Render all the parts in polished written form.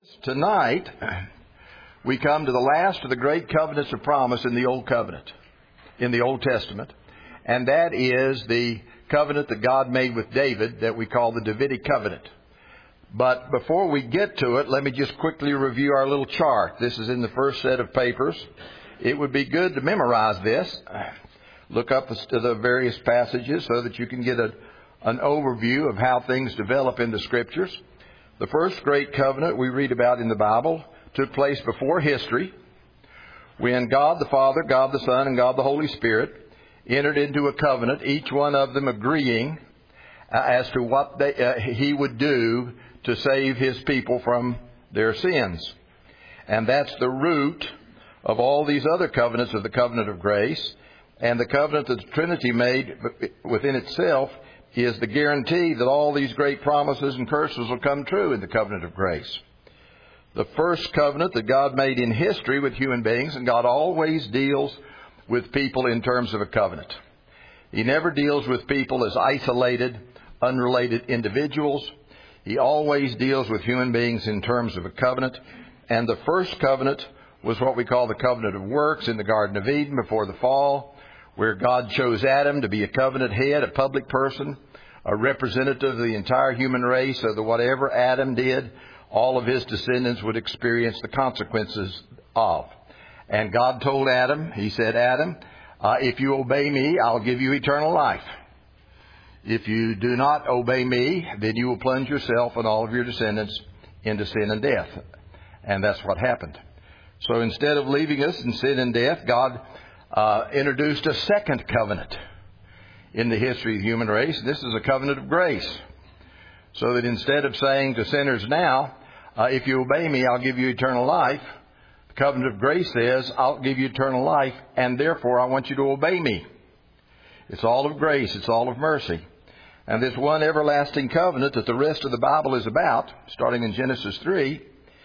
Tonight, we come to the last of the great covenants of promise in the Old Covenant, in the Old Testament, and that is the covenant that God made with David that we call the Davidic covenant. But before we get to it, let me just quickly review our little chart. This is in the first set of papers. It would be good to memorize this. Look up the various passages so that you can get an overview of how things develop in the Scriptures. The first great covenant we read about in the Bible took place before history, when God the Father, God the Son, and God the Holy Spirit entered into a covenant, each one of them agreeing as to what He would do to save His people from their sins. And that's the root of all these other covenants of the covenant of grace. And the covenant that the Trinity made within itself is the guarantee that all these great promises and curses will come true in the covenant of grace. The first covenant that God made in history with human beings, and God always deals with people in terms of a covenant. He never deals with people as isolated, unrelated individuals. He always deals with human beings in terms of a covenant. And the first covenant was what we call the covenant of works in the Garden of Eden before the fall, where God chose Adam to be a covenant head, a public person, a representative of the entire human race, so that whatever Adam did, all of his descendants would experience the consequences of. And God told Adam, He said, Adam, if you obey me, I'll give you eternal life. If you do not obey me, then you will plunge yourself and all of your descendants into sin and death. And that's what happened. So instead of leaving us in sin and death, God introduced a second covenant in the history of the human race. This is a covenant of grace. So that instead of saying to sinners now, if you obey me, I'll give you eternal life, the covenant of grace says, I'll give you eternal life, and therefore I want you to obey me. It's all of grace. It's all of mercy. And this one everlasting covenant that the rest of the Bible is about, starting in Genesis 3,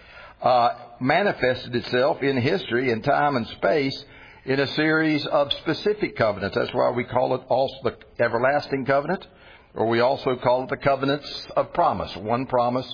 manifested itself in history, in time and space, in a series of specific covenants. That's why we call it also the everlasting covenant, or we also call it the covenants of promise. One promise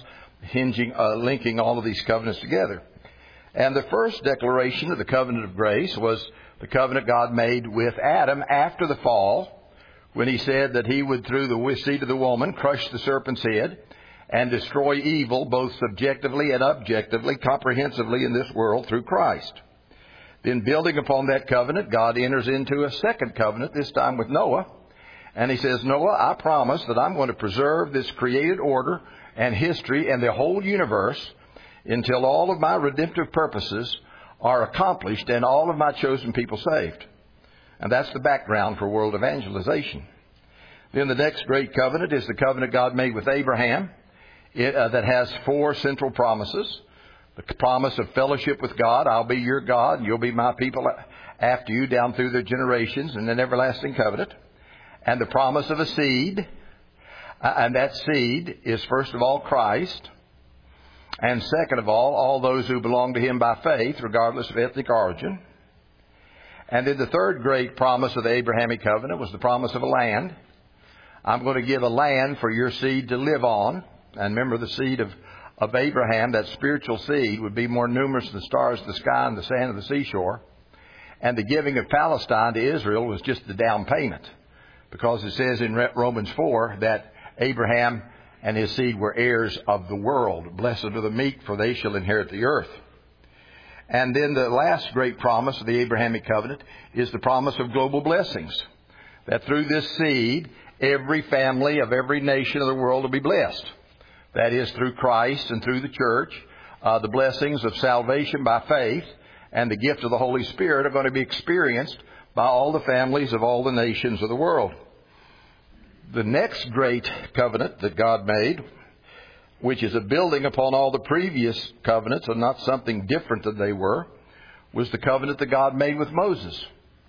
linking all of these covenants together. And the first declaration of the covenant of grace was the covenant God made with Adam after the fall, when He said that He would, through the seed of the woman, crush the serpent's head and destroy evil both subjectively and objectively, comprehensively in this world through Christ. Then building upon that covenant, God enters into a second covenant, this time with Noah. And He says, Noah, I promise that I'm going to preserve this created order and history and the whole universe until all of my redemptive purposes are accomplished and all of my chosen people saved. And that's the background for world evangelization. Then the next great covenant is the covenant God made with Abraham that has four central promises. The promise of fellowship with God, I'll be your God, and you'll be my people after you down through the generations, in an everlasting covenant. And the promise of a seed, and that seed is first of all Christ, and second of all those who belong to Him by faith, regardless of ethnic origin. And then the third great promise of the Abrahamic covenant was the promise of a land. I'm going to give a land for your seed to live on. And remember, the seed of Abraham, that spiritual seed, would be more numerous than the stars of the sky and the sand of the seashore. And the giving of Palestine to Israel was just the down payment, because it says in Romans 4 that Abraham and his seed were heirs of the world. Blessed are the meek, for they shall inherit the earth. And then the last great promise of the Abrahamic covenant is the promise of global blessings, that through this seed, every family of every nation of the world will be blessed. That is, through Christ and through the church, the blessings of salvation by faith and the gift of the Holy Spirit are going to be experienced by all the families of all the nations of the world. The next great covenant that God made, which is a building upon all the previous covenants and not something different than they were, was the covenant that God made with Moses.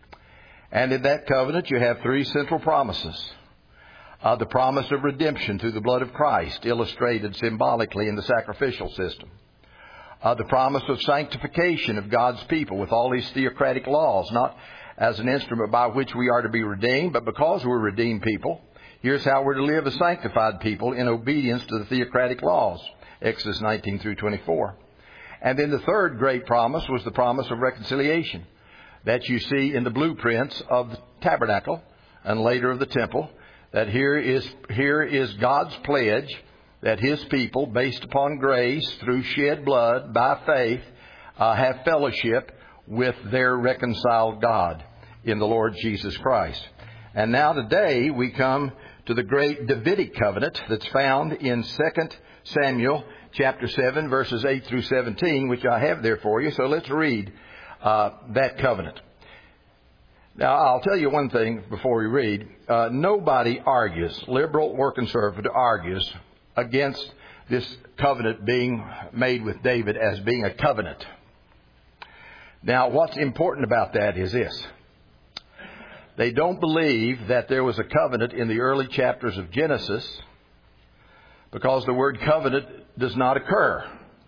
And in that covenant you have three central promises. The promise of redemption through the blood of Christ, illustrated symbolically in the sacrificial system. The promise of sanctification of God's people with all His theocratic laws, not as an instrument by which we are to be redeemed, but because we're redeemed people. Here's how we're to live as sanctified people in obedience to the theocratic laws. Exodus 19 through 24. And then the third great promise was the promise of reconciliation that you see in the blueprints of the tabernacle and later of the temple, that here is God's pledge that His people, based upon grace through shed blood by faith, have fellowship with their reconciled God in the Lord Jesus Christ. And now today we come to the great Davidic covenant that's found in 2 Samuel chapter 7, verses 8 through 17, which I have there for you. So let's read that covenant. Now, I'll tell you one thing before we read. Nobody argues, liberal or conservative, argues against this covenant being made with David as being a covenant. Now, what's important about that is this. They don't believe that there was a covenant in the early chapters of Genesis because the word covenant does not occur.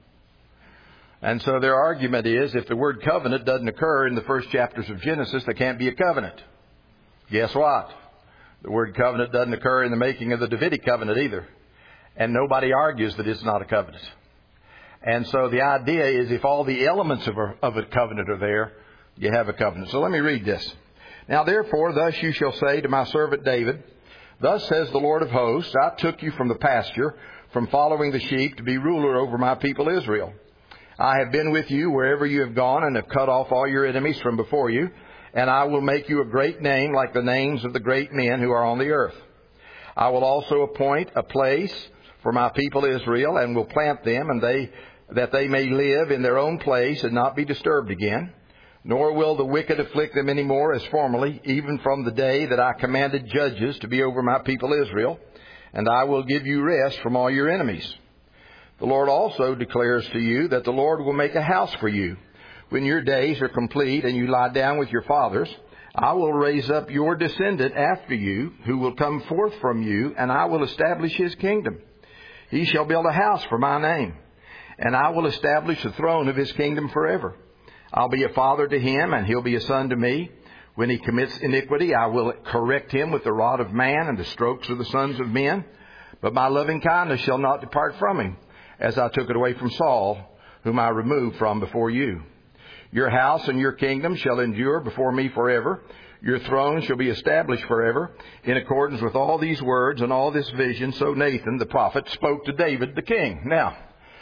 And so their argument is, if the word covenant doesn't occur in the first chapters of Genesis, there can't be a covenant. Guess what? The word covenant doesn't occur in the making of the Davidic covenant either. And nobody argues that it's not a covenant. And so the idea is, if all the elements of a covenant are there, you have a covenant. So let me read this. Now therefore, thus you shall say to my servant David, thus says the Lord of hosts, I took you from the pasture, from following the sheep, to be ruler over my people Israel. I have been with you wherever you have gone, and have cut off all your enemies from before you, and I will make you a great name like the names of the great men who are on the earth. I will also appoint a place for my people Israel, and will plant them, and that they may live in their own place and not be disturbed again. Nor will the wicked afflict them any more as formerly, even from the day that I commanded judges to be over my people Israel. And I will give you rest from all your enemies. The Lord also declares to you that the Lord will make a house for you. When your days are complete and you lie down with your fathers, I will raise up your descendant after you, who will come forth from you, and I will establish his kingdom. He shall build a house for my name, and I will establish the throne of his kingdom forever. I'll be a father to him, and he'll be a son to me. When he commits iniquity, I will correct him with the rod of man and the strokes of the sons of men. But my loving kindness shall not depart from him, as I took it away from Saul, whom I removed from before you. Your house and your kingdom shall endure before me forever. Your throne shall be established forever. In accordance with all these words and all this vision, so Nathan the prophet spoke to David the king. Now,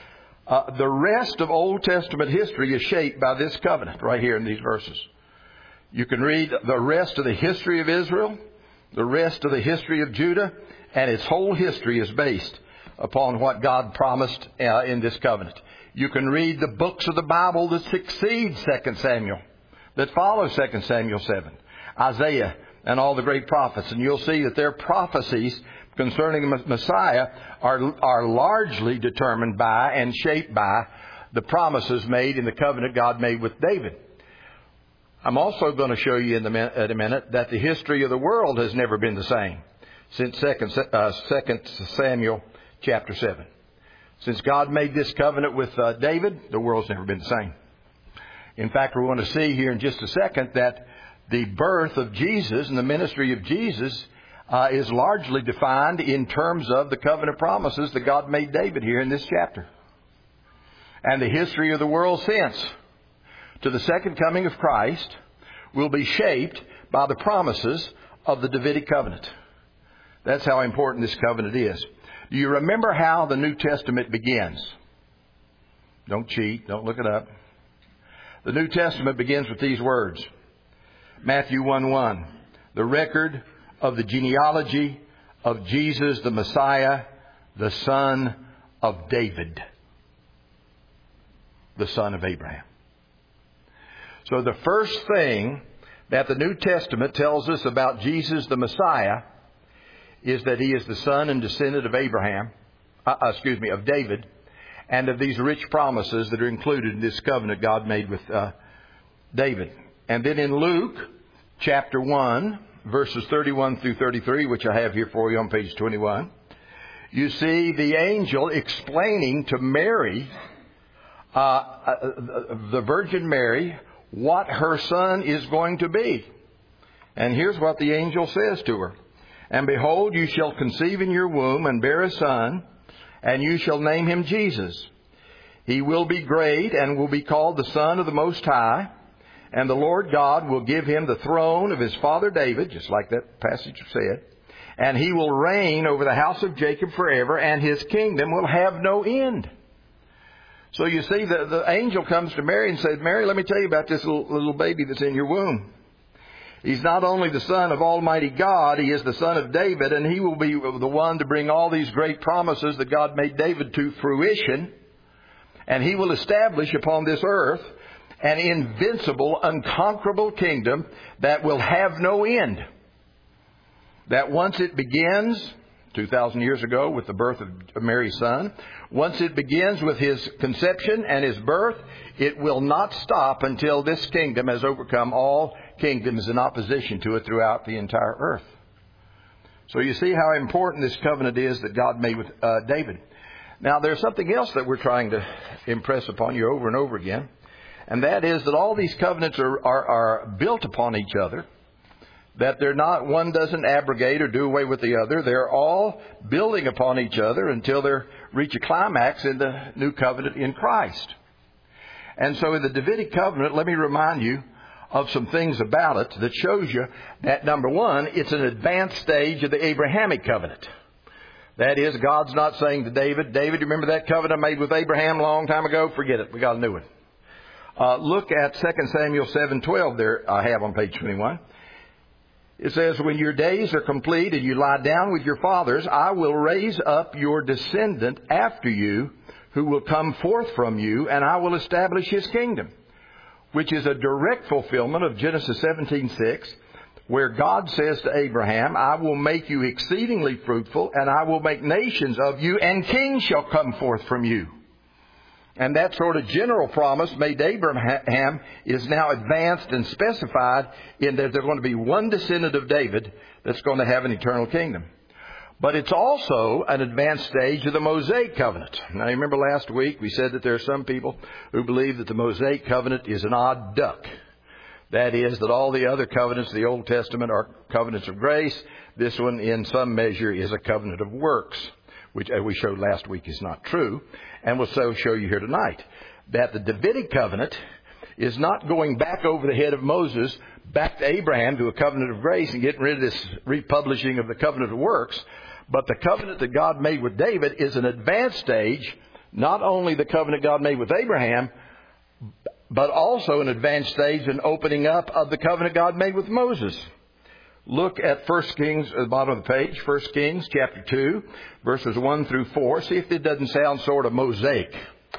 the rest of Old Testament history is shaped by this covenant right here in these verses. You can read the rest of the history of Israel, the rest of the history of Judah, and its whole history is based upon what God promised in this covenant. You can read the books of the Bible that succeed 2 Samuel, that follow 2 Samuel 7, Isaiah, and all the great prophets, and you'll see that their prophecies concerning the Messiah are largely determined by and shaped by the promises made in the covenant God made with David. I'm also going to show you in a minute that the history of the world has never been the same since 2 Samuel chapter 7. Since God made this covenant with David, the world's never been the same. In fact, we're going to see here in just a second that the birth of Jesus and the ministry of Jesus is largely defined in terms of the covenant promises that God made David here in this chapter. And the history of the world since to the second coming of Christ will be shaped by the promises of the Davidic covenant. That's how important this covenant is. Do you remember how the New Testament begins? Don't cheat. Don't look it up. The New Testament begins with these words. Matthew 1:1. The record of the genealogy of Jesus the Messiah, the son of David, the son of Abraham. So the first thing that the New Testament tells us about Jesus the Messiah is that he is the son and descendant of of David, and of these rich promises that are included in this covenant God made with David. And then in Luke chapter 1, verses 31 through 33, which I have here for you on page 21, you see the angel explaining to Mary, the Virgin Mary, what her son is going to be. And here's what the angel says to her. And behold, you shall conceive in your womb and bear a son, and you shall name him Jesus. He will be great and will be called the Son of the Most High. And the Lord God will give him the throne of his father David, just like that passage said. And he will reign over the house of Jacob forever, and his kingdom will have no end. So you see, the angel comes to Mary and says, Mary, let me tell you about this little baby that's in your womb. He's not only the Son of Almighty God, he is the Son of David, and he will be the one to bring all these great promises that God made David to fruition. And he will establish upon this earth an invincible, unconquerable kingdom that will have no end. That once it begins, 2,000 years ago with the birth of Mary's son, once it begins with his conception and his birth, it will not stop until this kingdom has overcome all kingdoms in opposition to it throughout the entire earth. So you see how important this covenant is that God made with David. Now there's something else that we're trying to impress upon you over and over again. And that is that all these covenants are built upon each other. That they're not, one doesn't abrogate or do away with the other. They're all building upon each other until they reach a climax in the new covenant in Christ. And so in the Davidic covenant, let me remind you of some things about it that shows you that, number one, it's an advanced stage of the Abrahamic covenant. That is, God's not saying to David, David, you remember that covenant I made with Abraham a long time ago? Forget it. We got a new one. Look at 2 Samuel 7:12 there I have on page 21. It says, when your days are complete and you lie down with your fathers, I will raise up your descendant after you who will come forth from you, and I will establish his kingdom. Which is a direct fulfillment of Genesis 17:6, where God says to Abraham, I will make you exceedingly fruitful, and I will make nations of you, and kings shall come forth from you. And that sort of general promise made to Abraham is now advanced and specified in that there's going to be one descendant of David that's going to have an eternal kingdom. But it's also an advanced stage of the Mosaic covenant. Now, you remember last week we said that there are some people who believe that the Mosaic covenant is an odd duck. That is, that all the other covenants of the Old Testament are covenants of grace. This one, in some measure, is a covenant of works, which, as we showed last week, is not true. And we'll so show you here tonight that the Davidic covenant is not going back over the head of Moses, back to Abraham to a covenant of grace and getting rid of this republishing of the covenant of works. But the covenant that God made with David is an advanced stage, not only the covenant God made with Abraham, but also an advanced stage in opening up of the covenant God made with Moses. Look at 1 Kings, at the bottom of the page, 1 Kings chapter 2, verses 1 through 4. See if it doesn't sound sort of Mosaic.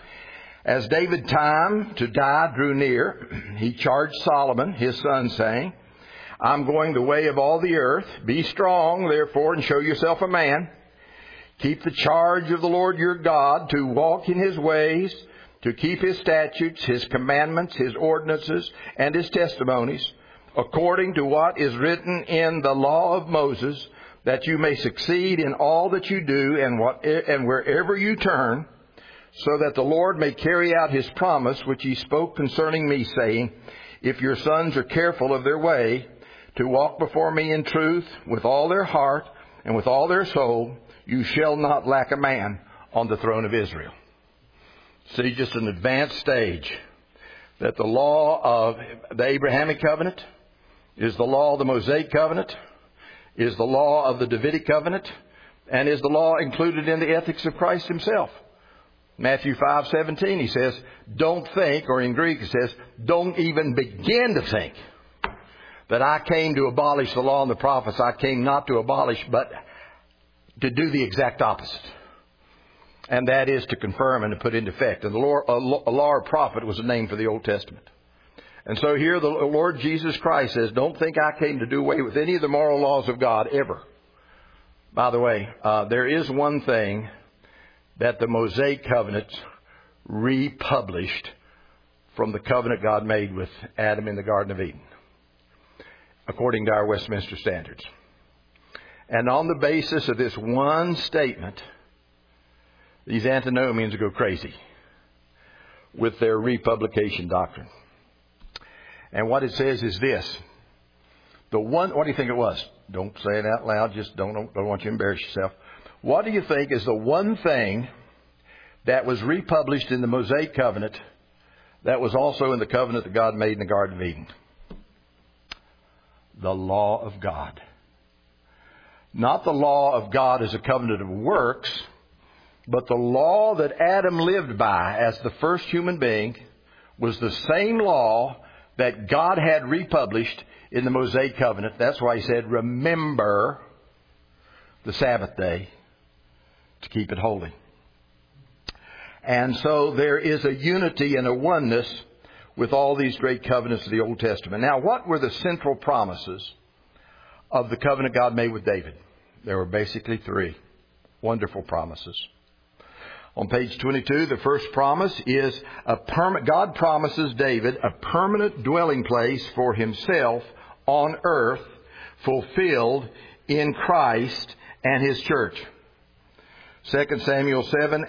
As David's time to die drew near, he charged Solomon, his son, saying, I'm going the way of all the earth. Be strong, therefore, and show yourself a man. Keep the charge of the Lord your God, to walk in his ways, to keep his statutes, his commandments, his ordinances, and his testimonies, according to what is written in the law of Moses, that you may succeed in all that you do and wherever you turn, so that the Lord may carry out his promise which he spoke concerning me, saying, if your sons are careful of their way, to walk before me in truth with all their heart and with all their soul, you shall not lack a man on the throne of Israel. See, just an advanced stage that the law of the Abrahamic covenant is the law of the Mosaic covenant, is the law of the Davidic covenant, and is the law included in the ethics of Christ himself. Matthew 5:17, he says, don't think, or in Greek it says, don't even begin to think that I came to abolish the law and the prophets. I came not to abolish, but to do the exact opposite. And that is to confirm and to put into effect. And the law or prophet was a name for the Old Testament. And so here the Lord Jesus Christ says, don't think I came to do away with any of the moral laws of God ever. By the way, there is one thing that the Mosaic covenant republished from the covenant God made with Adam in the Garden of Eden, according to our Westminster Standards. And on the basis of this one statement, these antinomians go crazy with their republication doctrine. And what it says is this. What do you think it was? Don't say it out loud. Just don't want you to embarrass yourself. What do you think is the one thing that was republished in the Mosaic covenant that was also in the covenant that God made in the Garden of Eden. The law of God. Not the law of God as a covenant of works, but the law that Adam lived by as the first human being was the same law that God had republished in the Mosaic covenant. That's why he said, remember the Sabbath day to keep it holy. And so there is a unity and a oneness with all these great covenants of the Old Testament. Now, what were the central promises of the covenant God made with David? There were basically three wonderful promises. On page 22, the first promise is God promises David a permanent dwelling place for himself on earth, fulfilled in Christ and his church. 2 Samuel 7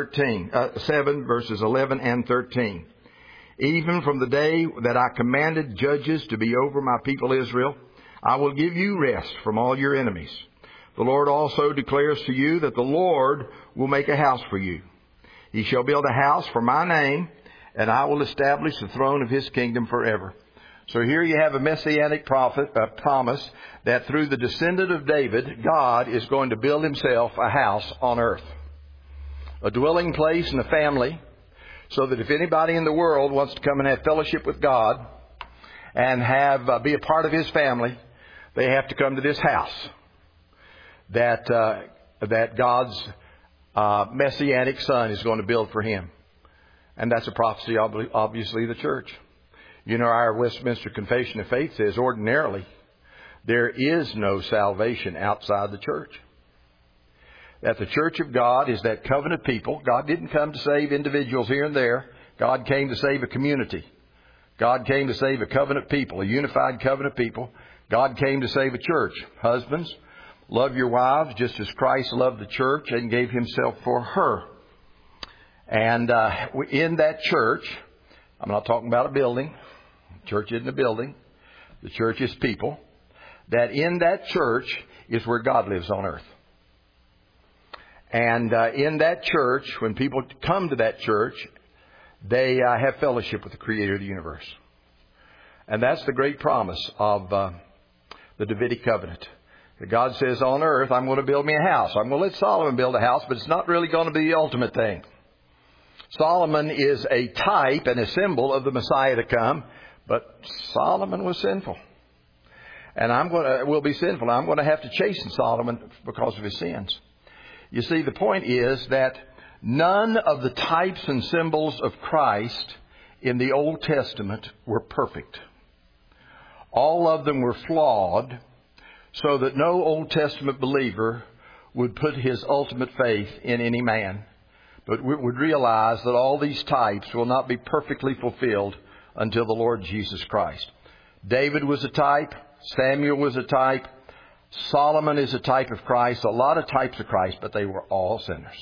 verses 11 and 13. Even from the day that I commanded judges to be over my people Israel, I will give you rest from all your enemies. The Lord also declares to you that the Lord will make a house for you. He shall build a house for my name, and I will establish the throne of his kingdom forever. So here you have a messianic promise that through the descendant of David, God is going to build himself a house on earth. A dwelling place and a family, so that if anybody in the world wants to come and have fellowship with God and be a part of his family, they have to come to this house that God's messianic son is going to build for him. And that's a prophecy, obviously, of the church. You know, our Westminster Confession of Faith says ordinarily there is no salvation outside the church. That the church of God is that covenant people. God didn't come to save individuals here and there. God came to save a community. God came to save a covenant people, a unified covenant people. God came to save a church. Husbands, love your wives just as Christ loved the church and gave himself for her. And in that church, I'm not talking about a building. Church isn't a building. The church is people. That in that church is where God lives on earth. And in that church, when people come to that church, they have fellowship with the Creator of the universe. And that's the great promise of the Davidic covenant. That God says on earth, I'm going to build me a house. I'm going to let Solomon build a house, but it's not really going to be the ultimate thing. Solomon is a type and a symbol of the Messiah to come, but Solomon was sinful. And will be sinful. I'm going to have to chasten Solomon because of his sins. You see, the point is that none of the types and symbols of Christ in the Old Testament were perfect. All of them were flawed, so that no Old Testament believer would put his ultimate faith in any man, but would realize that all these types will not be perfectly fulfilled until the Lord Jesus Christ. David was a type. Samuel was a type. Solomon is a type of Christ. A lot of types of Christ, but they were all sinners.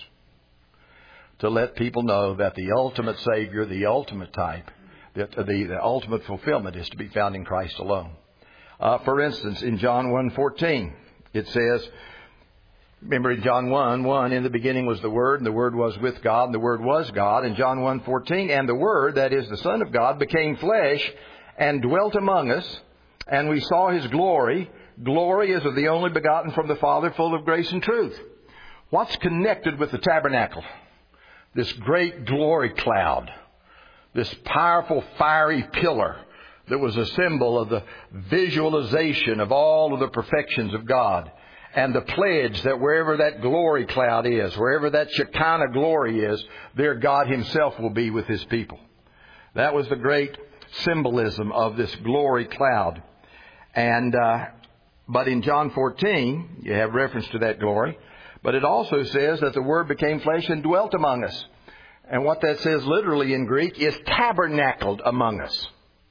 To let people know that the ultimate Savior, the ultimate type, that the ultimate fulfillment is to be found in Christ alone. For instance, in John 1:14, it says, remember in John 1:1, in the beginning was the Word, and the Word was with God, and the Word was God. In John 1:14, and the Word, that is the Son of God, became flesh and dwelt among us, and we saw his glory. Glory is of the only begotten from the Father, full of grace and truth. What's connected with the tabernacle? This great glory cloud, this powerful fiery pillar that was a symbol of the visualization of all of the perfections of God. And the pledge that wherever that glory cloud is, wherever that Shekinah glory is, there God himself will be with his people. That was the great symbolism of this glory cloud. And but in John 14, you have reference to that glory. But it also says that the Word became flesh and dwelt among us. And what that says literally in Greek is tabernacled among us.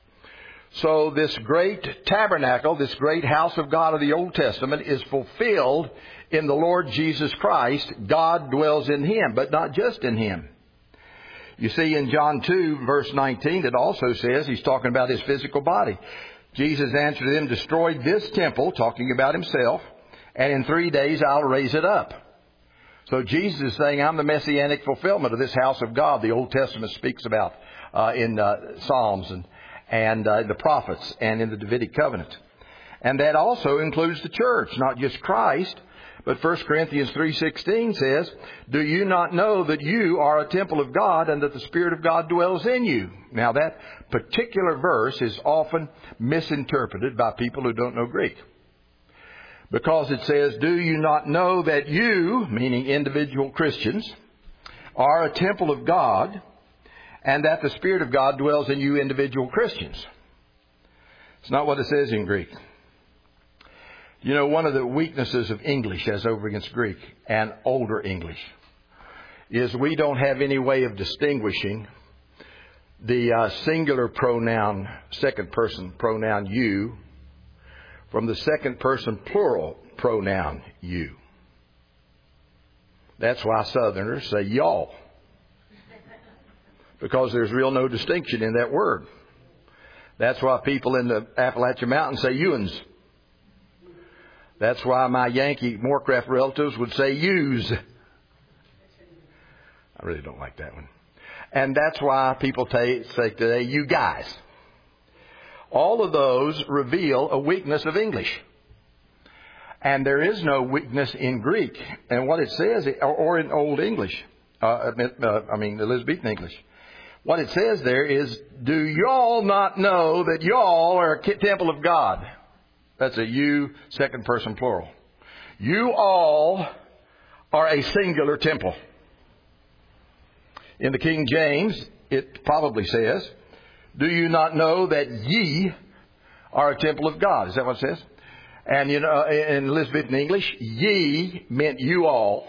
So this great tabernacle, this great house of God of the Old Testament is fulfilled in the Lord Jesus Christ. God dwells in him, but not just in him. You see, in John 2, verse 19, it also says, he's talking about his physical body. Jesus answered them, destroy this temple, talking about himself, and in 3 days I'll raise it up. So Jesus is saying, I'm the messianic fulfillment of this house of God the Old Testament speaks about in Psalms and the prophets and in the Davidic covenant. And that also includes the church, not just Christ. But 1 Corinthians 3:16 says, do you not know that you are a temple of God and that the Spirit of God dwells in you? Now that particular verse is often misinterpreted by people who don't know Greek. Because it says, do you not know that you, meaning individual Christians, are a temple of God and that the Spirit of God dwells in you individual Christians? It's not what it says in Greek. You know, one of the weaknesses of English as over against Greek and older English is we don't have any way of distinguishing the singular pronoun, second person pronoun you, from the second person plural pronoun you. That's why Southerners say y'all. Because there's real no distinction in that word. That's why people in the Appalachian Mountains say you'ns. That's why my Yankee Moorcraft relatives would say yous. I really don't like that one. And that's why people say today, you guys. All of those reveal a weakness of English. And there is no weakness in Greek. And what it says, or in Old English, Elizabethan English. What it says there is, do y'all not know that y'all are a temple of God? That's a you, second person plural. You all are a singular temple. In the King James, it probably says, do you not know that ye are a temple of God? Is that what it says? And you know, in Elizabethan English, ye meant you all.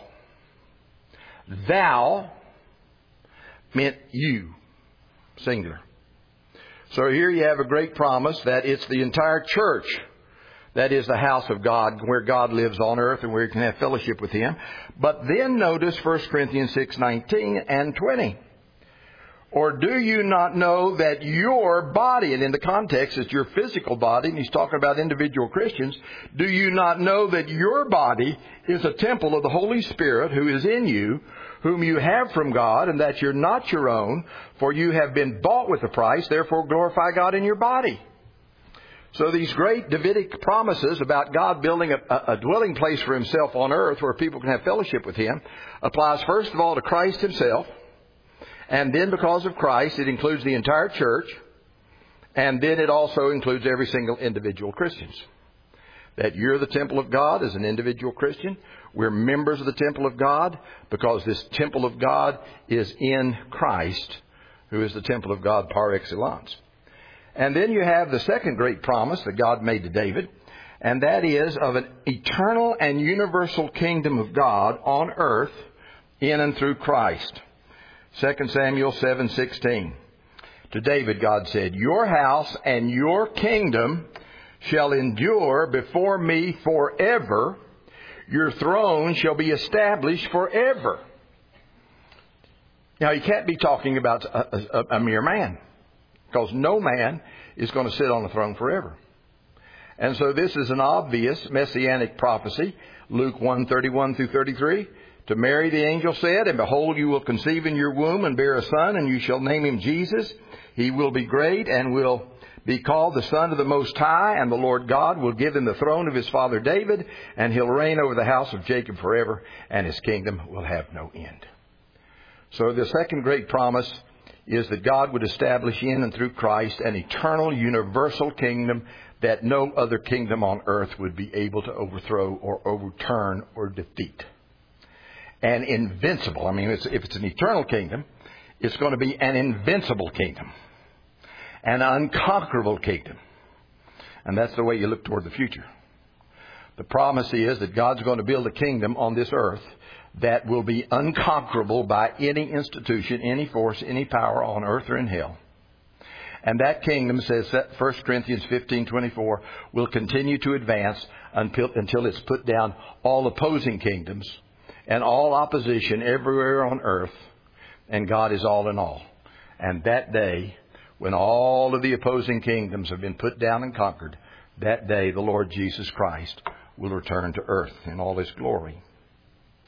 Thou meant you, singular. So here you have a great promise that it's the entire church that is the house of God, where God lives on earth and where you can have fellowship with Him. But then notice 1 Corinthians 6:19 and 20. Or do you not know that your body, and in the context it's your physical body, and he's talking about individual Christians, do you not know that your body is a temple of the Holy Spirit who is in you, whom you have from God, and that you're not your own, for you have been bought with a price, therefore glorify God in your body. So these great Davidic promises about God building a dwelling place for Himself on earth where people can have fellowship with Him applies first of all to Christ Himself. And then because of Christ, it includes the entire church. And then it also includes every single individual Christians. That you're the temple of God as an individual Christian. We're members of the temple of God because this temple of God is in Christ, who is the temple of God par excellence. And then you have the second great promise that God made to David, and that is of an eternal and universal kingdom of God on earth in and through Christ. 2 Samuel 7:16. To David, God said, your house and your kingdom shall endure before me forever. Your throne shall be established forever. Now, he can't be talking about a mere man, because no man is going to sit on the throne forever. And so this is an obvious messianic prophecy. Luke 1:31 through 33. To Mary the angel said, and behold, you will conceive in your womb and bear a son, and you shall name him Jesus. He will be great and will be called the Son of the Most High, and the Lord God will give him the throne of his father David, and he'll reign over the house of Jacob forever, and his kingdom will have no end. So the second great promise is that God would establish in and through Christ an eternal, universal kingdom that no other kingdom on earth would be able to overthrow or overturn or defeat. And invincible. I mean, if it's an eternal kingdom, it's going to be an invincible kingdom. An unconquerable kingdom. And that's the way you look toward the future. The promise is that God's going to build a kingdom on this earth that will be unconquerable by any institution, any force, any power on earth or in hell. And that kingdom, says 1 Corinthians 15:24, will continue to advance until it's put down all opposing kingdoms and all opposition everywhere on earth, and God is all in all. And that day, when all of the opposing kingdoms have been put down and conquered, that day the Lord Jesus Christ will return to earth in all His glory.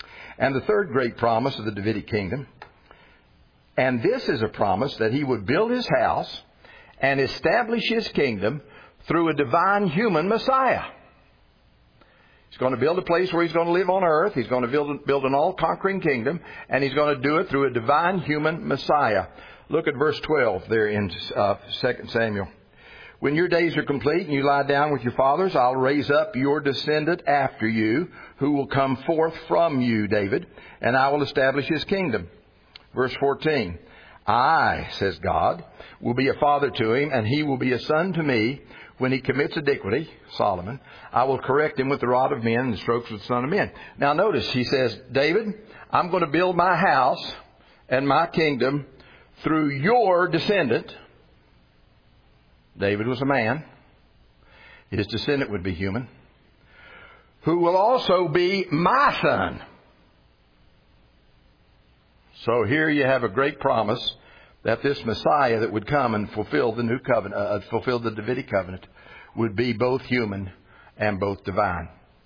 and the third great promise of the Davidic kingdom. And this is a promise that He would build His house and establish His kingdom through a divine human Messiah. He's going to build a place where He's going to live on earth. He's going to build an all-conquering kingdom, and He's going to do it through a divine human Messiah. Look at verse 12 there in 2 Samuel. When your days are complete and you lie down with your fathers, I'll raise up your descendant after you, who will come forth from you, David, and I will establish His kingdom. Verse 14, I, says God, will be a father to him, and he will be a son to me. When he commits iniquity, Solomon, I will correct him with the rod of men and the strokes of the son of men. Now notice, he says, David, I'm going to build my house and my kingdom through your descendant. David was a man. His descendant would be human. Who will also be my son. So here you have a great promise that this Messiah that would come and fulfill the new covenant, fulfill the Davidic covenant, would be both human and both divine.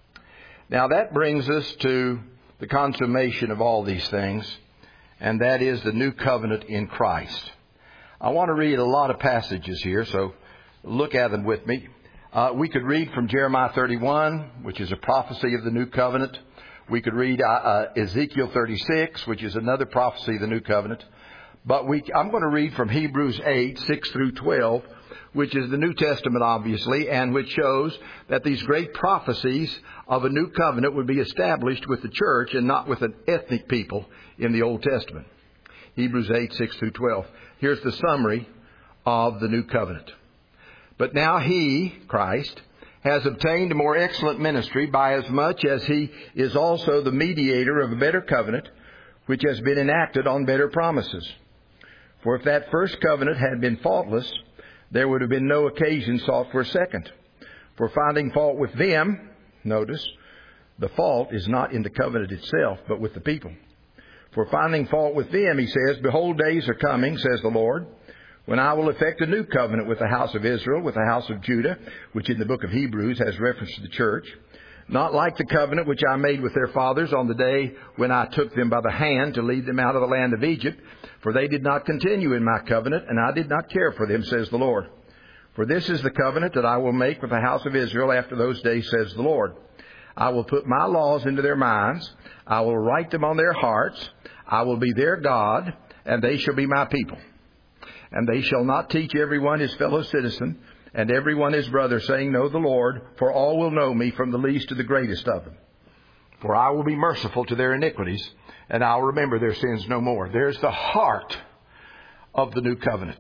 Now that brings us to the consummation of all these things, and that is the new covenant in Christ. I want to read a lot of passages here, so look at them with me. We could read from Jeremiah 31, which is a prophecy of the new covenant. We could read Ezekiel 36, which is another prophecy of the new covenant. But I'm going to read from Hebrews 8, 6 through 12, which is the New Testament, obviously, and which shows that these great prophecies of a new covenant would be established with the church and not with an ethnic people in the Old Testament. Hebrews 8, 6 through 12. Here's the summary of the new covenant. But now He, Christ, has obtained a more excellent ministry by as much as He is also the mediator of a better covenant, which has been enacted on better promises. For if that first covenant had been faultless, there would have been no occasion sought for a second. For finding fault with them, notice, the fault is not in the covenant itself, but with the people. For finding fault with them, He says, Behold, days are coming, says the Lord, when I will effect a new covenant with the house of Israel, with the house of Judah, which in the book of Hebrews has reference to the church, not like the covenant which I made with their fathers on the day when I took them by the hand to lead them out of the land of Egypt. For they did not continue in my covenant, and I did not care for them, says the Lord. For this is the covenant that I will make with the house of Israel after those days, says the Lord. I will put my laws into their minds. I will write them on their hearts. I will be their God, and they shall be my people. And they shall not teach every one his fellow citizen, and every one his brother, saying, Know the Lord, for all will know me, from the least to the greatest of them. For I will be merciful to their iniquities, and I'll remember their sins no more. There's the heart of the new covenant.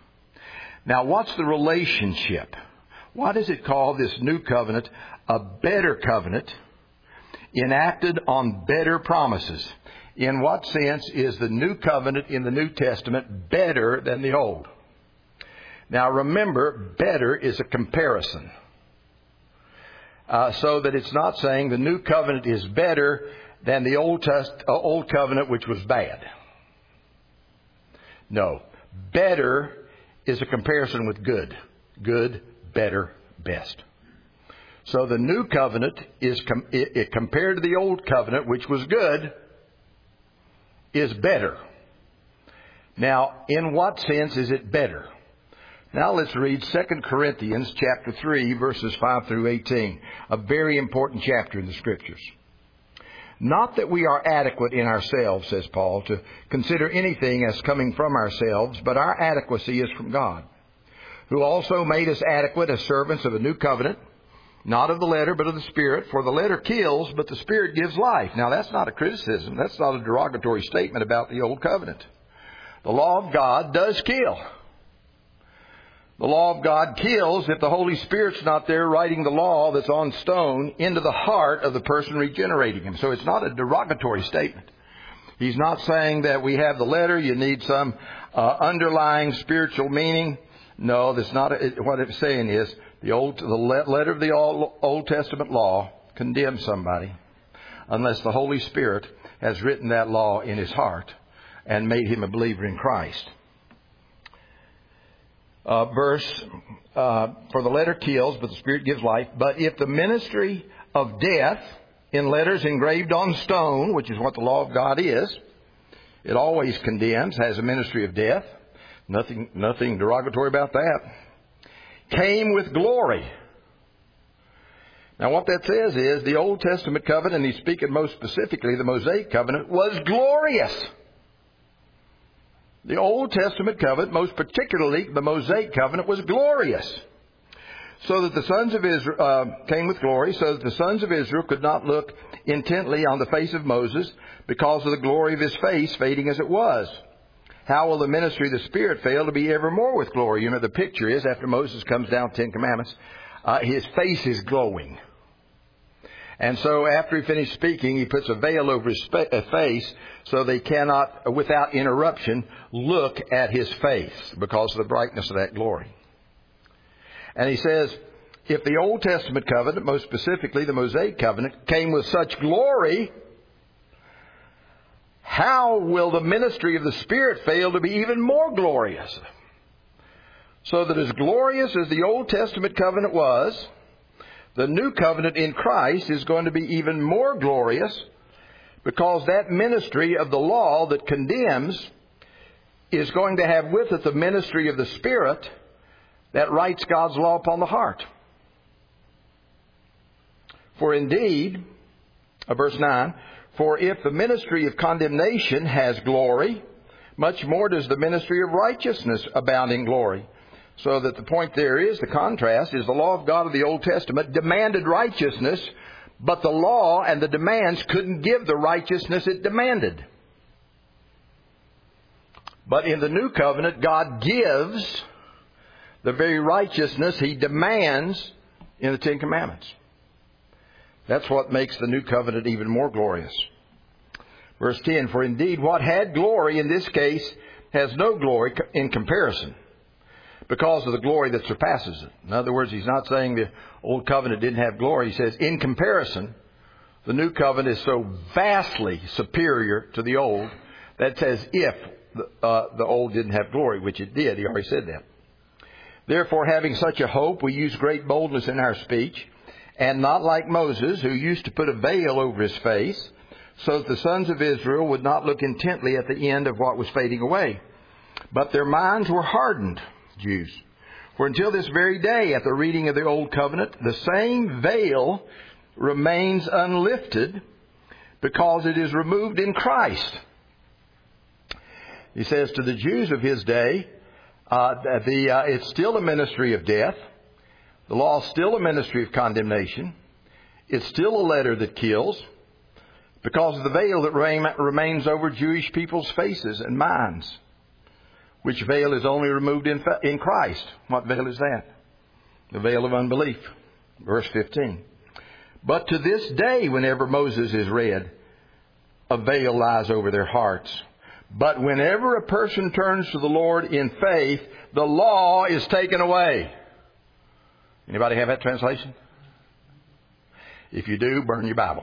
Now, what's the relationship? Why does it call this new covenant a better covenant enacted on better promises? In what sense is the new covenant in the New Testament better than the old? Now, remember, better is a comparison. So that it's not saying the new covenant is better than the old covenant, which was bad. No. Better is a comparison with good. Good, better, best. So the new covenant is compared to the old covenant, which was good, is better. Now, in what sense is it better? Now let's read 2 Corinthians chapter 3, verses 5 through 18. A very important chapter in the Scriptures. Not that we are adequate in ourselves, says Paul, to consider anything as coming from ourselves, but our adequacy is from God, who also made us adequate as servants of a new covenant, not of the letter, but of the Spirit. For the letter kills, but the Spirit gives life. Now that's not a criticism. That's not a derogatory statement about the old covenant. The law of God does kill. The law of God kills if the Holy Spirit's not there writing the law that's on stone into the heart of the person regenerating him. So it's not a derogatory statement. He's not saying that we have the letter, you need some underlying spiritual meaning. No, that's not what it's saying is the letter of the Old Testament law condemns somebody unless the Holy Spirit has written that law in his heart and made him a believer in Christ. For the letter kills, but the Spirit gives life. But if the ministry of death, in letters engraved on stone, which is what the law of God is. It always condemns, has a ministry of death. Nothing derogatory about that. Came with glory. Now what that says is the Old Testament covenant, and he's speaking most specifically, the Mosaic covenant, was glorious. The Old Testament covenant, most particularly the Mosaic covenant, was glorious. So that the sons of Israel came with glory, so that the sons of Israel could not look intently on the face of Moses because of the glory of his face fading as it was. How will the ministry of the Spirit fail to be evermore with glory? You know, the picture is after Moses comes down 10 Commandments, his face is glowing. And so after he finished speaking, he puts a veil over his face so they cannot, without interruption, look at his face because of the brightness of that glory. And he says, if the Old Testament covenant, most specifically the Mosaic covenant, came with such glory, how will the ministry of the Spirit fail to be even more glorious? So that as glorious as the Old Testament covenant was, the new covenant in Christ is going to be even more glorious because that ministry of the law that condemns is going to have with it the ministry of the Spirit that writes God's law upon the heart. For indeed, verse 9, for if the ministry of condemnation has glory, much more does the ministry of righteousness abound in glory. So that the point there is, the contrast is the law of God of the Old Testament demanded righteousness, but the law and the demands couldn't give the righteousness it demanded. But in the new covenant, God gives the very righteousness He demands in the Ten Commandments. That's what makes the new covenant even more glorious. Verse 10, for indeed what had glory in this case has no glory in comparison because of the glory that surpasses it. In other words, he's not saying the old covenant didn't have glory. He says in comparison, the new covenant is so vastly superior to the old that says if the old didn't have glory, which it did. He already said that. Therefore, having such a hope, we use great boldness in our speech, and not like Moses, who used to put a veil over his face, so that the sons of Israel would not look intently at the end of what was fading away. But their minds were hardened, Jews. For until this very day, at the reading of the Old Covenant, the same veil remains unlifted because it is removed in Christ. He says to the Jews of his day, it's still a ministry of death. The law is still a ministry of condemnation. It's still a letter that kills because of the veil that remains over Jewish people's faces and minds, which veil is only removed in Christ. What veil is that? The veil of unbelief. Verse 15. But to this day, whenever Moses is read, a veil lies over their hearts. But whenever a person turns to the Lord in faith, the law is taken away. Anybody have that translation? If you do, burn your Bible.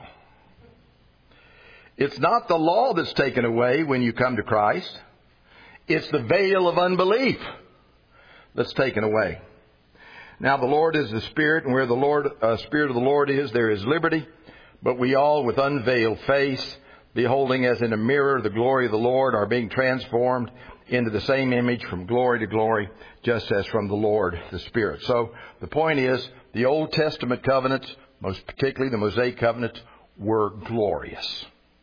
It's not the law that's taken away when you come to Christ. It's the veil of unbelief that's taken away. Now the Lord is the Spirit, and where the Spirit of the Lord is, there is liberty. But we all, with unveiled face, beholding as in a mirror the glory of the Lord, are being transformed into the same image from glory to glory, just as from the Lord the Spirit. So the point is, the Old Testament covenants, most particularly the Mosaic covenants, were glorious.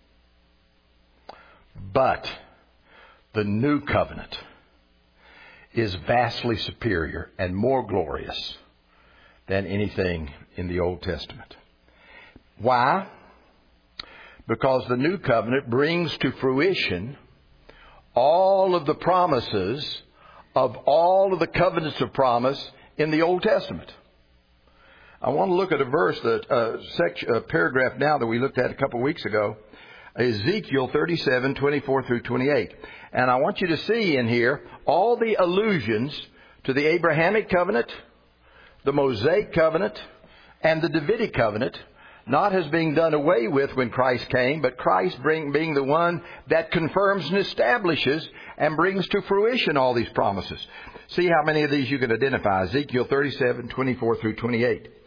But the new covenant is vastly superior and more glorious than anything in the Old Testament. Why? Because the new covenant brings to fruition all of the promises of all of the covenants of promise in the Old Testament. I want to look at a verse, a paragraph now that we looked at a couple of weeks ago, Ezekiel 37, 24 through 28. And I want you to see in here all the allusions to the Abrahamic covenant, the Mosaic covenant, and the Davidic covenant, not as being done away with when Christ came, but Christ being the one that confirms and establishes and brings to fruition all these promises. See how many of these you can identify. Ezekiel 37, 24 through 28.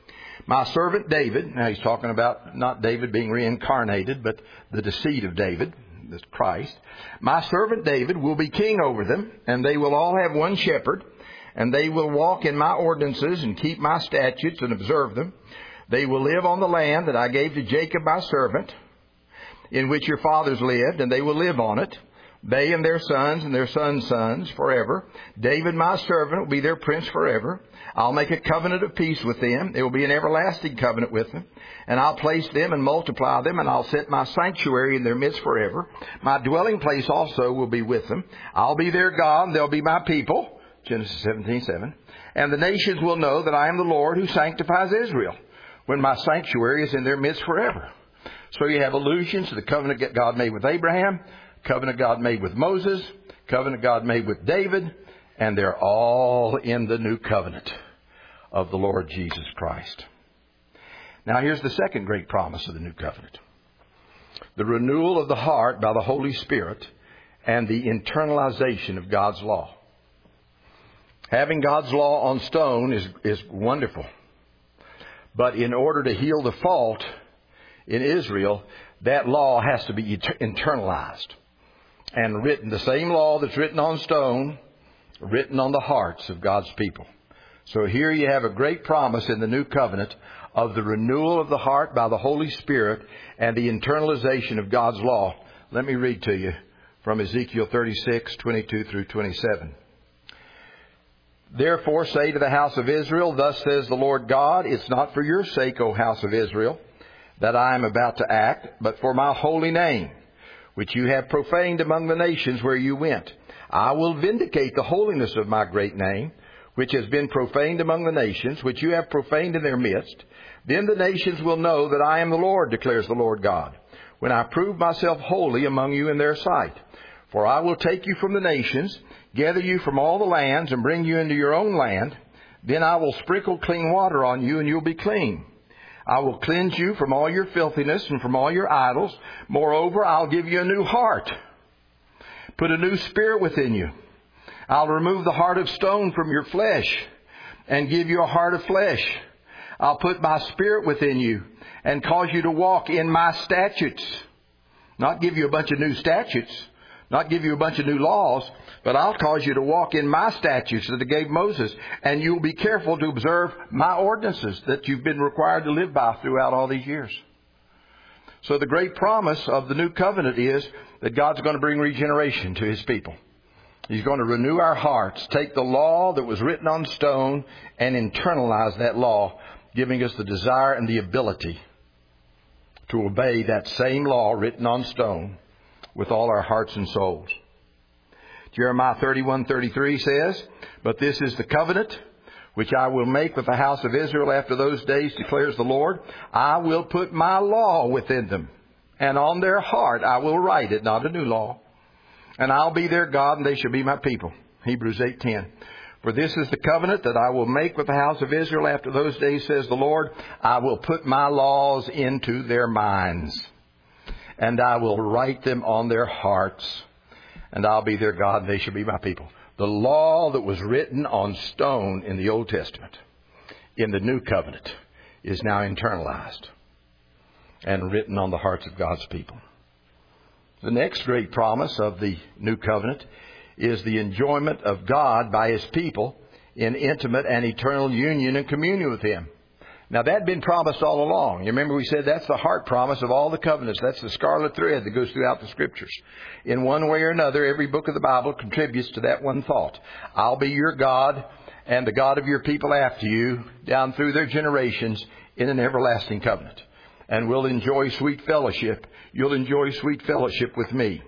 My servant David, now he's talking about not David being reincarnated, but the deceit of David, that's Christ. My servant David will be king over them, and they will all have one shepherd, and they will walk in my ordinances and keep my statutes and observe them. They will live on the land that I gave to Jacob my servant, in which your fathers lived, and they will live on it, they and their sons' sons forever. David my servant will be their prince forever. I'll make a covenant of peace with them. It will be an everlasting covenant with them. And I'll place them and multiply them, and I'll set my sanctuary in their midst forever. My dwelling place also will be with them. I'll be their God, and they'll be my people. Genesis 17:7. And the nations will know that I am the Lord who sanctifies Israel, when my sanctuary is in their midst forever. So you have allusions to the covenant that God made with Abraham, covenant God made with Moses, covenant God made with David, and they're all in the new covenant of the Lord Jesus Christ. Now here's the second great promise of the new covenant. The renewal of the heart by the Holy Spirit and the internalization of God's law. Having God's law on stone is wonderful. But in order to heal the fault in Israel, that law has to be internalized and written. The same law that's written on stone, written on the hearts of God's people. So here you have a great promise in the new covenant of the renewal of the heart by the Holy Spirit and the internalization of God's law. Let me read to you from Ezekiel 36:22 through 27. Therefore say to the house of Israel, thus says the Lord God, it's not for your sake, O house of Israel, that I am about to act, but for my holy name, which you have profaned among the nations where you went. I will vindicate the holiness of my great name, which has been profaned among the nations, which you have profaned in their midst. Then the nations will know that I am the Lord, declares the Lord God, when I prove myself holy among you in their sight. For I will take you from the nations, gather you from all the lands, and bring you into your own land. Then I will sprinkle clean water on you, and you'll be clean. I will cleanse you from all your filthiness and from all your idols. Moreover, I'll give you a new heart. Put a new spirit within you. I'll remove the heart of stone from your flesh and give you a heart of flesh. I'll put my spirit within you and cause you to walk in my statutes. Not give you a bunch of new statutes, not give you a bunch of new laws, but I'll cause you to walk in my statutes that I gave Moses. And you'll be careful to observe my ordinances that you've been required to live by throughout all these years. So the great promise of the new covenant is that God's going to bring regeneration to His people. He's going to renew our hearts, take the law that was written on stone and internalize that law, giving us the desire and the ability to obey that same law written on stone with all our hearts and souls. Jeremiah 31:33 says, but this is the covenant which I will make with the house of Israel after those days, declares the Lord. I will put my law within them, and on their heart I will write it, not a new law. And I'll be their God, and they shall be my people. Hebrews 8:10. For this is the covenant that I will make with the house of Israel after those days, says the Lord. I will put my laws into their minds, and I will write them on their hearts. And I'll be their God, and they shall be my people. The law that was written on stone in the Old Testament, in the New Covenant, is now internalized and written on the hearts of God's people. The next great promise of the New Covenant is the enjoyment of God by His people in intimate and eternal union and communion with Him. Now, that had been promised all along. You remember we said that's the heart promise of all the covenants. That's the scarlet thread that goes throughout the Scriptures. In one way or another, every book of the Bible contributes to that one thought. I'll be your God and the God of your people after you, down through their generations, in an everlasting covenant. And we'll enjoy sweet fellowship. You'll enjoy sweet fellowship with me.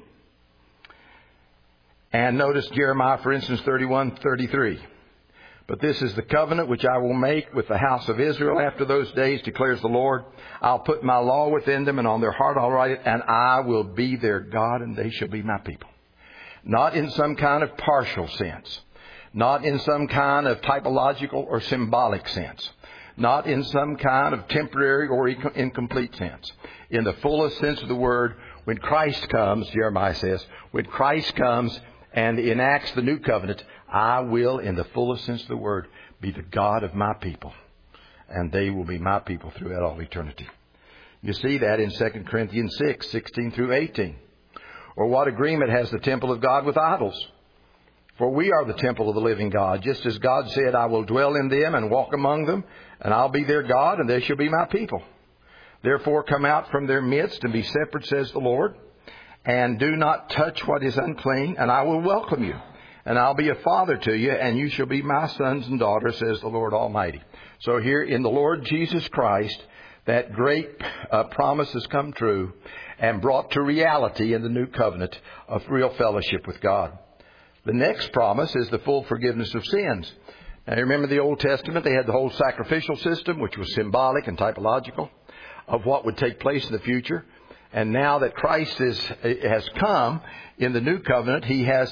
And notice Jeremiah, for instance, 31:33. But this is the covenant which I will make with the house of Israel after those days, declares the Lord. I'll put my law within them, and on their heart I'll write it, and I will be their God, and they shall be my people. Not in some kind of partial sense. Not in some kind of typological or symbolic sense. Not in some kind of temporary or incomplete sense. In the fullest sense of the word, when Christ comes, Jeremiah says, when Christ comes and enacts the new covenant, I will, in the fullest sense of the word, be the God of my people. and they will be my people throughout all eternity. You see that in 2 Corinthians 6, 16 through 18. Or what agreement has the temple of God with idols? For we are the temple of the living God, just as God said, I will dwell in them and walk among them, and I'll be their God, and they shall be my people. Therefore come out from their midst and be separate, says the Lord, and do not touch what is unclean, and I will welcome you. And I'll be a father to you, and you shall be my sons and daughters, says the Lord Almighty. So here in the Lord Jesus Christ, that great promise has come true and brought to reality in the new covenant of real fellowship with God. The next promise is the full forgiveness of sins. Now, you remember the Old Testament, they had the whole sacrificial system, which was symbolic and typological of what would take place in the future. And now that Christ has come in the new covenant, He has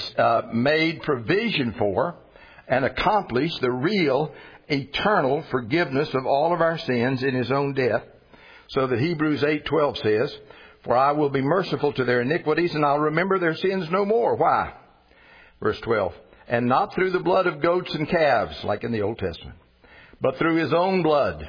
made provision for and accomplished the real eternal forgiveness of all of our sins in His own death. So that Hebrews 8:12 says, for I will be merciful to their iniquities, and I'll remember their sins no more. Why? Verse 12. And not through the blood of goats and calves, like in the Old Testament, but through His own blood.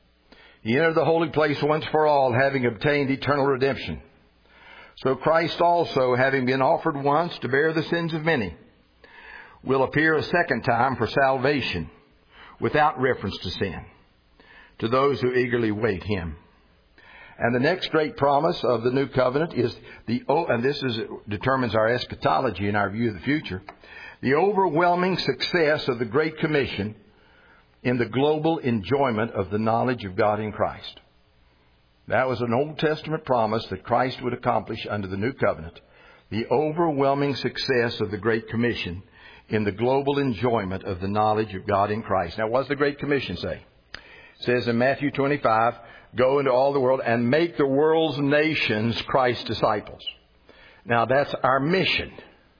He entered the holy place once for all, having obtained eternal redemption. So Christ also, having been offered once to bear the sins of many, will appear a second time for salvation, without reference to sin, to those who eagerly wait Him. And the next great promise of the new covenant is determines our eschatology and our view of the future, the overwhelming success of the Great Commission in the global enjoyment of the knowledge of God in Christ. That was an Old Testament promise that Christ would accomplish under the new covenant. The overwhelming success of the Great Commission in the global enjoyment of the knowledge of God in Christ. Now, what does the Great Commission say? It says in Matthew 25, go into all the world and make the world's nations Christ's disciples. Now, that's our mission.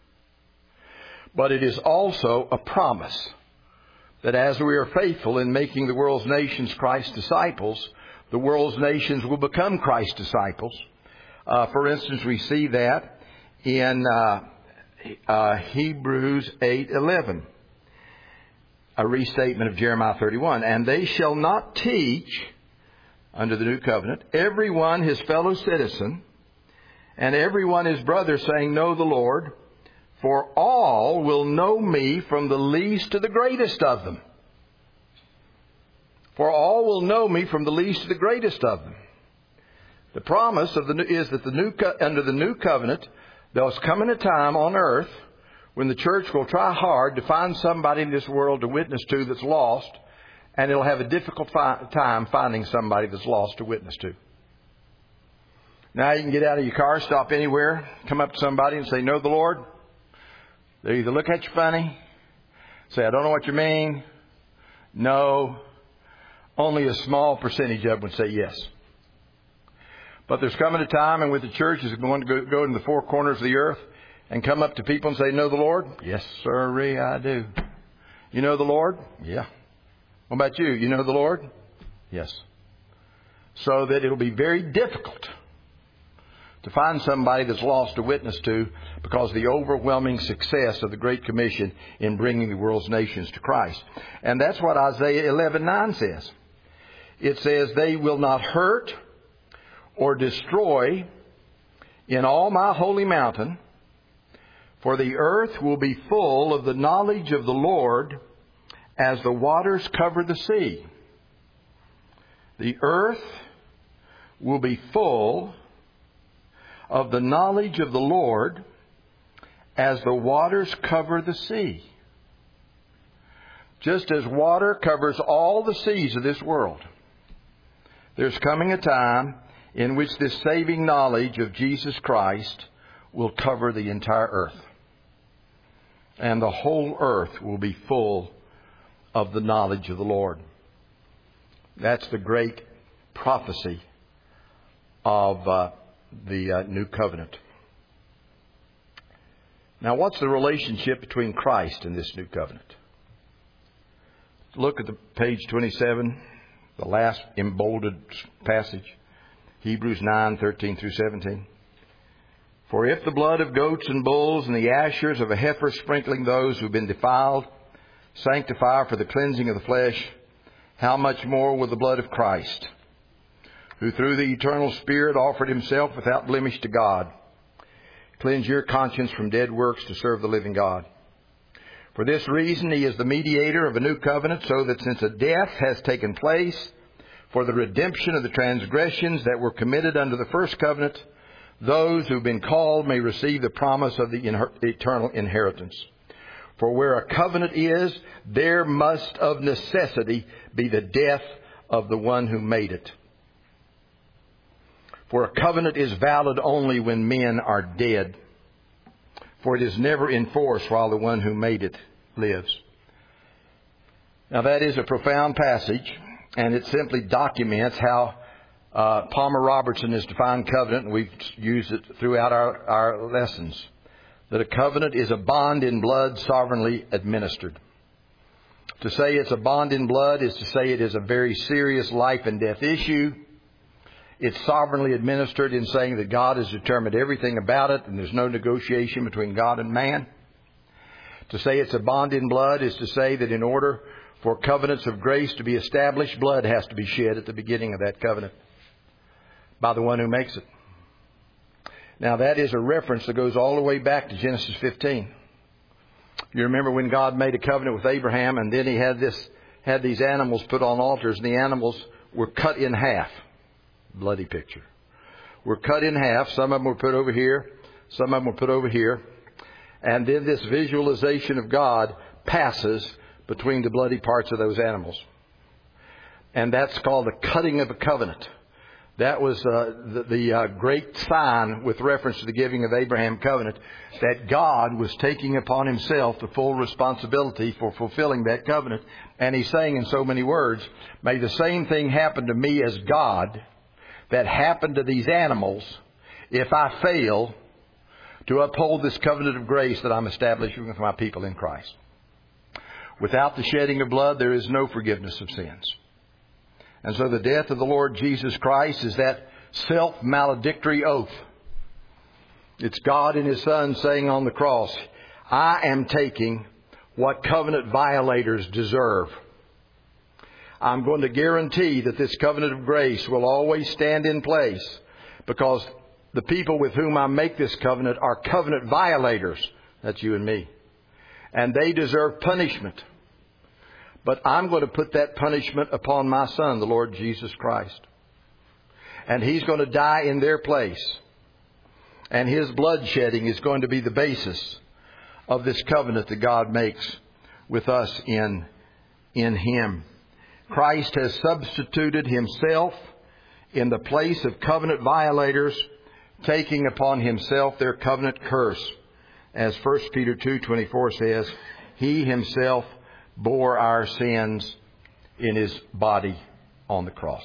But it is also a promise that as we are faithful in making the world's nations Christ's disciples, the world's nations will become Christ's disciples. For instance, we see that in Hebrews 8:11, a restatement of Jeremiah 31. And they shall not teach, under the new covenant, everyone his fellow citizen, and everyone his brother, saying, know the Lord, for all will know me from the least to the greatest of them. For all will know me from the least to the greatest of them. The promise is that under the new covenant, there's coming a time on earth when the church will try hard to find somebody in this world to witness to that's lost, and it'll have a difficult time finding somebody that's lost to witness to. Now you can get out of your car, stop anywhere, come up to somebody and say, know the Lord? They either look at you funny, say, I don't know what you mean. No. Only a small percentage of them would say yes. But there's coming a time in which the church is going to go in the four corners of the earth and come up to people and say, know the Lord? Yes, sirree, I do. You know the Lord? Yeah. What about you? You know the Lord? Yes. So that it'll be very difficult to find somebody that's lost to witness to because of the overwhelming success of the Great Commission in bringing the world's nations to Christ. And that's what Isaiah 11:9 says. It says, they will not hurt or destroy in all my holy mountain, for the earth will be full of the knowledge of the Lord as the waters cover the sea. The earth will be full of the knowledge of the Lord as the waters cover the sea. Just as water covers all the seas of this world, there's coming a time in which this saving knowledge of Jesus Christ will cover the entire earth. And the whole earth will be full of the knowledge of the Lord. That's the great prophecy of the new covenant. Now, what's the relationship between Christ and this new covenant? Look at the page 27, the last emboldened passage, Hebrews 9:13 through 17. For if the blood of goats and bulls and the ashes of a heifer sprinkling those who've been defiled sanctify for the cleansing of the flesh, how much more will the blood of Christ, who through the eternal Spirit offered himself without blemish to God, cleanse your conscience from dead works to serve the living God. For this reason he is the mediator of a new covenant, so that since a death has taken place for the redemption of the transgressions that were committed under the first covenant, those who have been called may receive the promise of the eternal inheritance. For where a covenant is, there must of necessity be the death of the one who made it. For a covenant is valid only when men are dead, for it is never in force while the one who made it lives. Now that is a profound passage, and it simply documents how Palmer Robertson has defined covenant, and we've used it throughout our lessons, that a covenant is a bond in blood sovereignly administered. To say it's a bond in blood is to say it is a very serious life and death issue. It's sovereignly administered in saying that God has determined everything about it and there's no negotiation between God and man. To say it's a bond in blood is to say that in order for covenants of grace to be established, blood has to be shed at the beginning of that covenant by the one who makes it. Now that is a reference that goes all the way back to Genesis 15. You remember when God made a covenant with Abraham, and then he had these animals put on altars, and the animals were cut in half. Bloody picture. Were cut in half. Some of them were put over here. Some of them were put over here. And then this visualization of God passes between the bloody parts of those animals. And that's called the cutting of a covenant. That was the great sign with reference to the giving of Abraham covenant, that God was taking upon himself the full responsibility for fulfilling that covenant. And he's saying in so many words, may the same thing happen to me as God that happened to these animals if I fail to uphold this covenant of grace that I'm establishing with my people in Christ. Without the shedding of blood, there is no forgiveness of sins. And so the death of the Lord Jesus Christ is that self-maledictory oath. It's God and His Son saying on the cross, I am taking what covenant violators deserve. I'm going to guarantee that this covenant of grace will always stand in place, because the people with whom I make this covenant are covenant violators. That's you and me. And they deserve punishment. But I'm going to put that punishment upon my Son, the Lord Jesus Christ. And He's going to die in their place. And His blood shedding is going to be the basis of this covenant that God makes with us in Him. Christ has substituted Himself in the place of covenant violators, taking upon Himself their covenant curse. As 1 Peter 2:24 says, He Himself bore our sins in His body on the cross.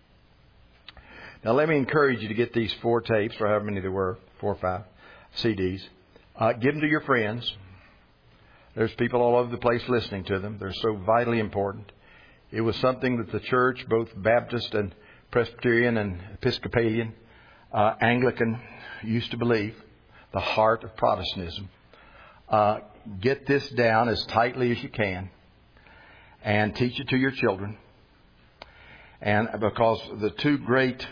Now let me encourage you to get these 4 tapes, or however many there were, 4 or 5 CDs. Give them to your friends. There's people all over the place listening to them. They're so vitally important. It was something that the church, both Baptist and Presbyterian and Episcopalian, Anglican, used to believe, the heart of Protestantism. Get this down as tightly as you can and teach it to your children. And because the 2 great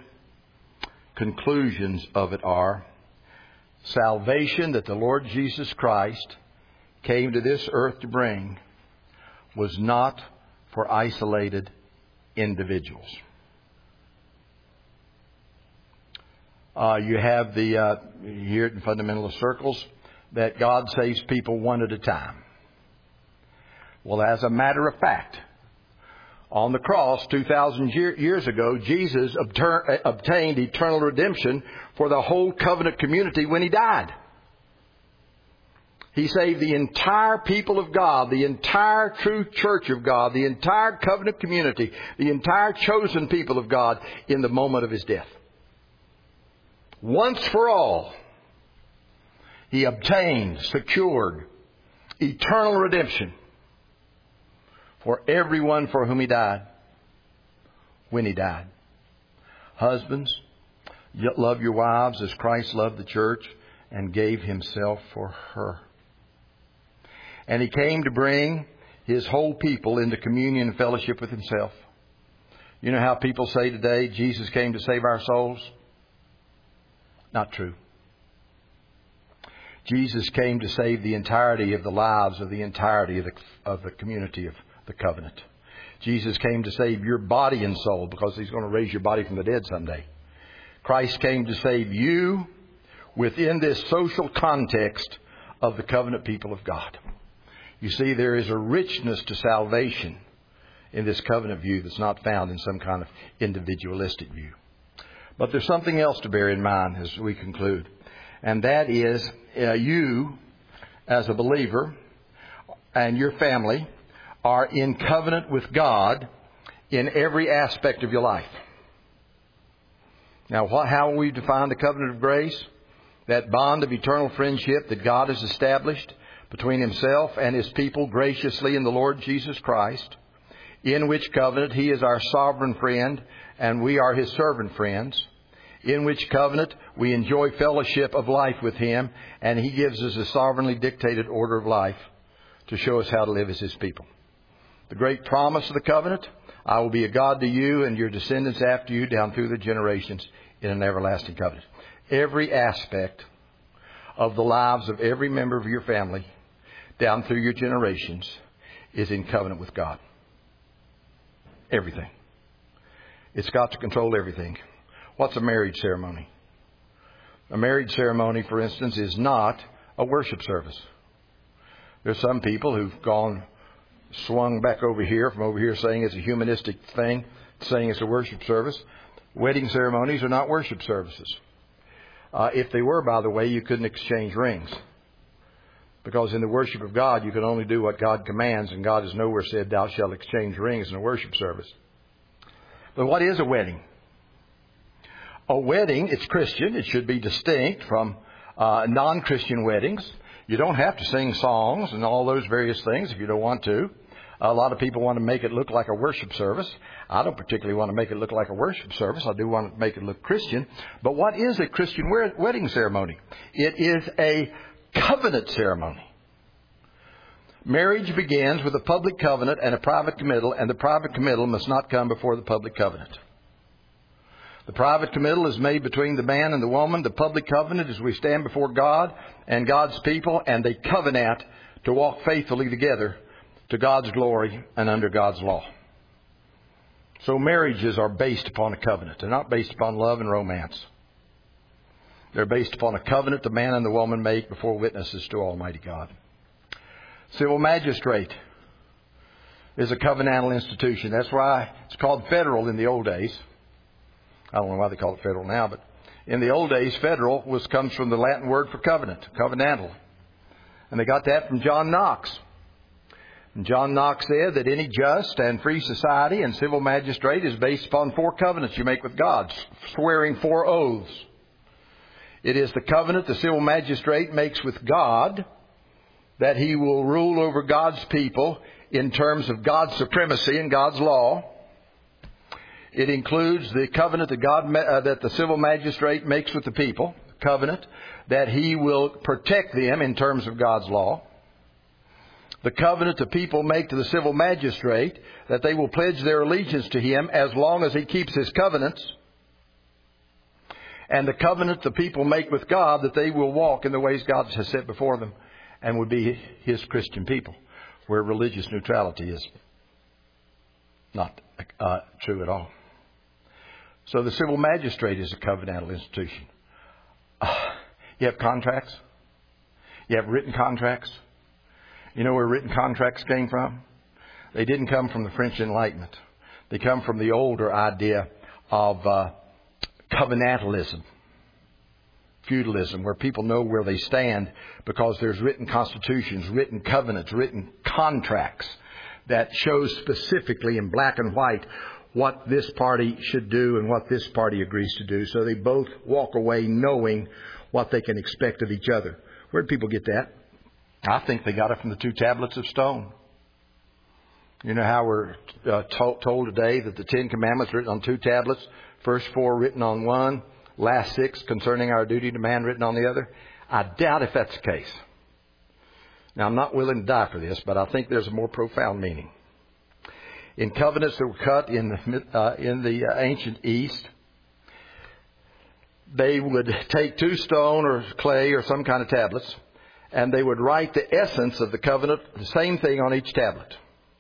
conclusions of it are salvation that the Lord Jesus Christ came to this earth to bring was not for isolated individuals. You have you hear it in fundamentalist circles that God saves people one at a time. Well, as a matter of fact, on the cross 2,000 years ago, Jesus obtained eternal redemption for the whole covenant community when He died. He saved the entire people of God, the entire true church of God, the entire covenant community, the entire chosen people of God in the moment of His death. Once for all, He obtained, secured eternal redemption for everyone for whom He died, when He died. Husbands, love your wives as Christ loved the church and gave Himself for her. And He came to bring His whole people into communion and fellowship with Himself. You know how people say today, Jesus came to save our souls? Not true. Jesus came to save the entirety of the lives of the entirety of the community of the covenant. Jesus came to save your body and soul because He's going to raise your body from the dead someday. Christ came to save you within this social context of the covenant people of God. You see, there is a richness to salvation in this covenant view that's not found in some kind of individualistic view. But there's something else to bear in mind as we conclude. And that is you, as a believer, and your family are in covenant with God in every aspect of your life. Now, how we define the covenant of grace? That bond of eternal friendship that God has established between Himself and His people graciously in the Lord Jesus Christ, in which covenant He is our sovereign friend and we are His servant friends, in which covenant we enjoy fellowship of life with Him, and He gives us a sovereignly dictated order of life to show us how to live as His people. The great promise of the covenant, I will be a God to you and your descendants after you down through the generations in an everlasting covenant. Every aspect of the lives of every member of your family down through your generations is in covenant with God. Everything. It's got to control everything. What's a marriage ceremony? A marriage ceremony, for instance, is not a worship service. There's some people who've swung back over here, from over here saying it's a humanistic thing, saying it's a worship service. Wedding ceremonies are not worship services. If they were, by the way, you couldn't exchange rings. Because in the worship of God, you can only do what God commands, and God has nowhere said, thou shalt exchange rings in a worship service. But what is a wedding? A wedding, it's Christian. It should be distinct from non-Christian weddings. You don't have to sing songs and all those various things if you don't want to. A lot of people want to make it look like a worship service. I don't particularly want to make it look like a worship service. I do want to make it look Christian. But what is a Christian wedding ceremony? It is a covenant ceremony. Marriage begins with a public covenant and a private committal, and the private committal must not come before the public covenant. The private committal is made between the man and the woman. The public covenant is we stand before God and God's people, and they covenant to walk faithfully together to God's glory and under God's law. So marriages are based upon a covenant. They're not based upon love and romance. They're based upon a covenant the man and the woman make before witnesses to Almighty God. Civil magistrate is a covenantal institution. That's why it's called federal in the old days. I don't know why they call it federal now, but in the old days, federal comes from the Latin word for covenant, covenantal. And they got that from John Knox. And John Knox said that any just and free society and civil magistrate is based upon 4 covenants you make with God, swearing 4 oaths. It is the covenant the civil magistrate makes with God that he will rule over God's people in terms of God's supremacy and God's law. It includes the covenant that the civil magistrate makes with the people, covenant that he will protect them in terms of God's law. The covenant the people make to the civil magistrate that they will pledge their allegiance to him as long as he keeps his covenants. And the covenant the people make with God that they will walk in the ways God has set before them and would be His Christian people, where religious neutrality is not true at all. So the civil magistrate is a covenantal institution. You have contracts. You have written contracts. You know where written contracts came from? They didn't come from the French Enlightenment. They come from the older idea of covenantalism, feudalism, where people know where they stand because there's written constitutions, written covenants, written contracts that show specifically in black and white what this party should do and what this party agrees to do. So they both walk away knowing what they can expect of each other. Where did people get that? I think they got it from the 2 tablets of stone. You know how we're told today that the 10 Commandments are written on 2 tablets, first 4 written on one, last 6 concerning our duty to man written on the other? I doubt if that's the case. Now, I'm not willing to die for this, but I think there's a more profound meaning. in covenants that were cut in the ancient East, they would take 2 stone or clay or some kind of tablets, and they would write the essence of the covenant, the same thing on each tablet.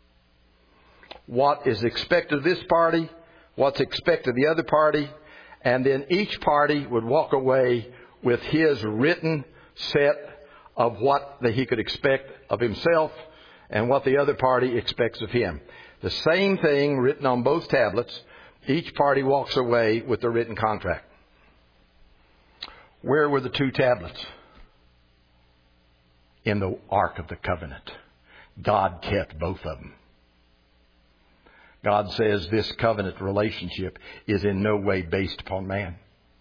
What is expected of this party, what's expected of the other party, and then each party would walk away with his written set of what he could expect of himself and what the other party expects of him. The same thing written on both tablets. Each party walks away with the written contract. Where were the 2 tablets? In the Ark of the Covenant. God kept both of them. God says this covenant relationship is in no way based upon man.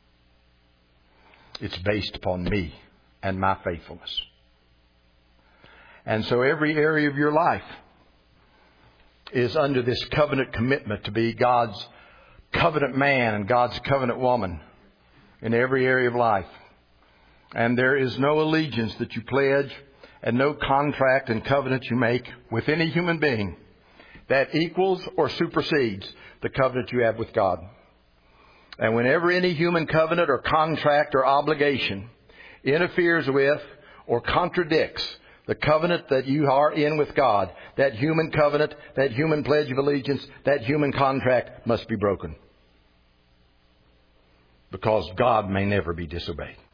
It's based upon me and my faithfulness. And so every area of your life is under this covenant commitment to be God's covenant man and God's covenant woman in every area of life. And there is no allegiance that you pledge and no contract and covenant you make with any human being that equals or supersedes the covenant you have with God. And whenever any human covenant or contract or obligation interferes with or contradicts the covenant that you are in with God, that human covenant, that human pledge of allegiance, that human contract must be broken. Because God may never be disobeyed.